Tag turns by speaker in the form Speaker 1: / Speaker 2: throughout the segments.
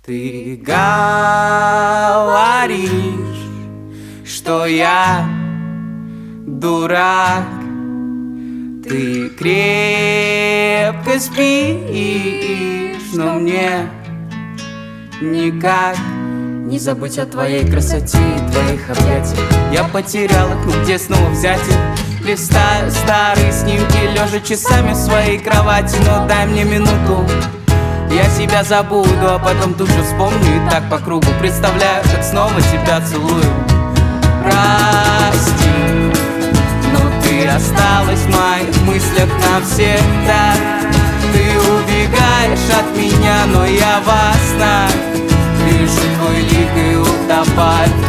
Speaker 1: Ты говоришь, что я дурак. Ты крепко спишь, но мне никак не забыть о твоей красоте и твоих объятиях. Я потерял их, но где снова взять их? Листаю старые снимки, лежа часами в своей кровати. Но дай мне минуту, я тебя забуду, а потом тут же вспомню. И так по кругу представляю, как снова тебя целую. Прости, но ты осталась в моих мыслях навсегда. Ты убегаешь от меня, но я во снах вижу твой лик и утопаю в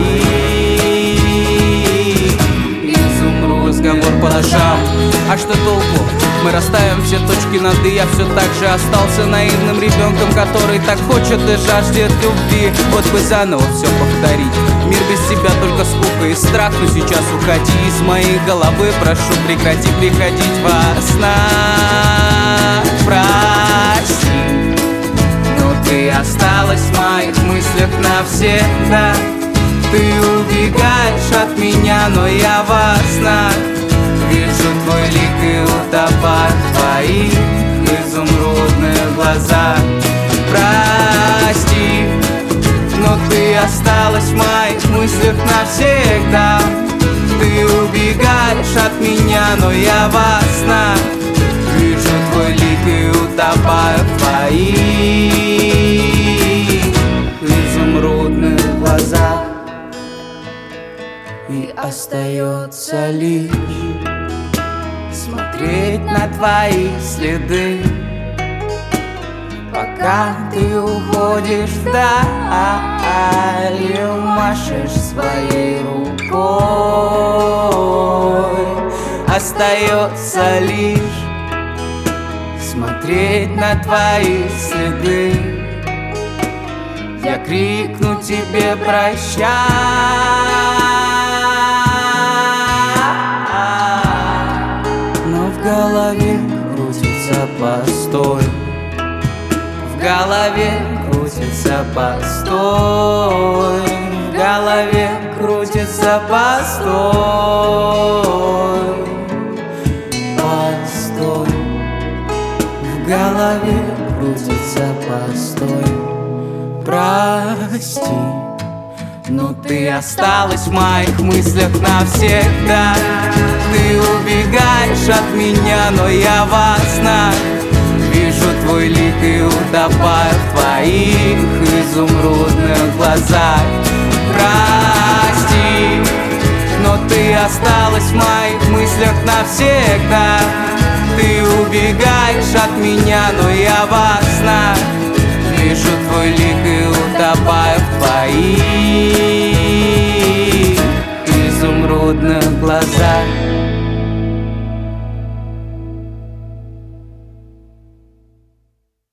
Speaker 1: твоих. Изумру разговор по душам. А что толку? Мы расставим все точки над «и». Я все так же остался наивным ребенком, который так хочет и жаждет любви. Вот бы заново все повторить. Мир без тебя только скука и страх. Но сейчас уходи из моей головы. Прошу, прекрати приходить во снах. Прости, но ты осталась в моих мыслях навсегда. Ты убегаешь от меня, но я во снах вижу твой лик и утопаю в твоих изумрудных глазах. Прости, но ты осталась в моих мыслях навсегда. Ты убегаешь от меня, но я во снах вижу твой лик и утопаю в твоих изумрудных глазах. И остается лишь смотреть на твои следы, пока ты уходишь вдаль и машешь своей рукой. Остается лишь смотреть на твои следы. Я крикну тебе прощай, но в голове крутится постой. В голове крутится постой. В голове крутится постой. Постой. В голове крутится постой. Прости, но ты осталась в моих мыслях навсегда. Ты убегаешь от меня, но я во снах вижу твой лик и утопаю в твоих изумрудных глазах. Прости, но ты осталась в моих мыслях навсегда. Ты убегаешь от меня, но я во снах вижу твой лик и утопаю в твоих изумрудных глазах.